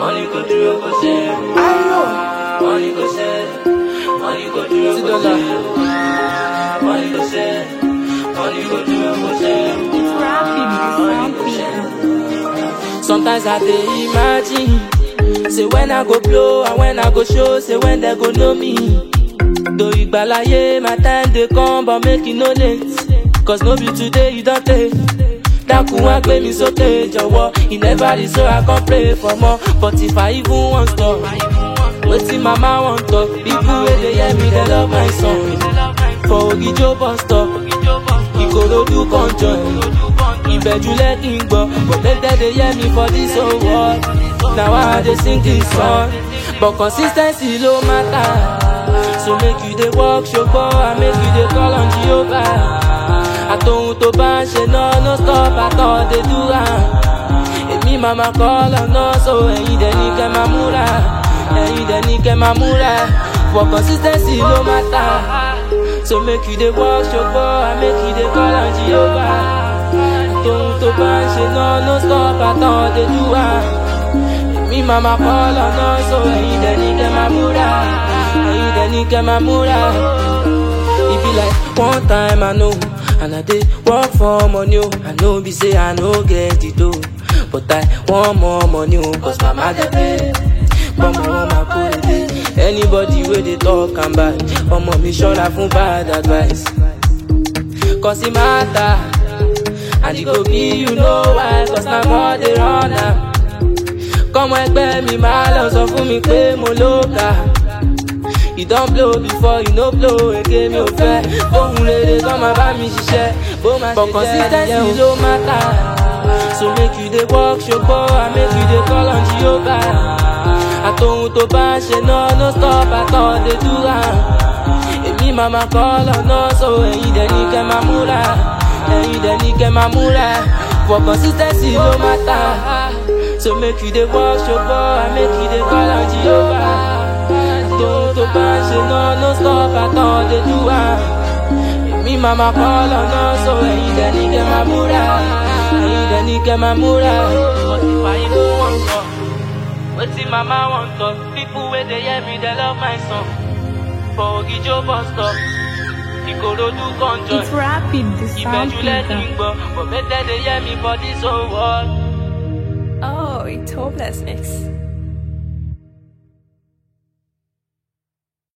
Money go do your pussy. Money go say. Money go do your pussy. Money go say. Money go do your pussy. It's rapping. Sometimes I dey imagine, say when I go blow and when I go show, say when they go know me. Though Igbalaye, my time they come, but make it no late. Cause no be today you don't take. That could want play me so take your war. He never is so I can pray for more. But if I even want stop, wetin mama want talk. People wey dey hear me, they love my song. For Ogijo bus stop, Ikorodu conjoin. Ibeju let him go, but make them they hear me for this whole world. Now I dey sing this song, but consistency no matter. So make you dey walk show and make you dey call on Jehovah. Atohun to ba n ṣe no stop at all they do am. Èmi mama call on us, so ẹ̀yin dẹ̀ ní kẹ́ máa múra. Ẹ̀yin dẹ̀ ní kẹ́ máa múra. For consistency no matter. So make you dey walk show and make you dey call on Jehovah. Atohun to ba n ṣe no stop at all they do am. Èmi mama call on us, so ẹ̀yin dẹ̀ ní kẹ́ máa múra. Ẹ̀yin dẹ̀ ní kẹ́ máa múra. It be like one time I know, and I did work for money. I know be say I no get it though, but I want more money. Cause mama dey pay, but mama put it. Anybody where they talk and bad, me sure I fun bad advice. Cause it matter, and it go be you know why. Cause now God they run am. Come ẹgbẹ́ mi máa lọ sọ fún mi pé mo lóka. You don't blow before you no blow again, mi ò fẹ́. Ohun rere kan máa bá mi ṣiṣẹ́. But consistency no matter. So make you dey walk ṣogbó and make you dey call on Jehovah. Atohun tó bá ń ṣe no stop at all they do am. Èmi mama call on us, so ẹ̀yin dẹ̀ ní kẹ́ máa múra. Ẹ̀yin dẹ̀ ní kẹ́ máa múra. For consistency no matter. So make you dey walk ṣogbó and make you dey call on Jehovah. To ba ṣe no stop at all they do am. Èmi mama call on us, so ẹ̀yin dẹ̀ ní kẹ́ máa múra. Ẹ̀yin dẹ̀ ní kẹ́ máa múra. But if I even want talk, wetin mama want talk. People wey dey hear me, they love my song. For Ogijo bus stop, Ikorodu conjoin. It's rapping. Ibeju let him go, but make them they hear me for this whole world. Oh, it's hopeless mix.